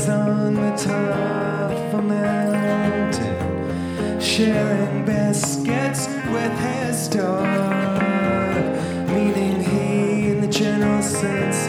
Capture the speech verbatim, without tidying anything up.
lives on the top of a mountain, sharing biscuits with his dog, meaning he, in the general sense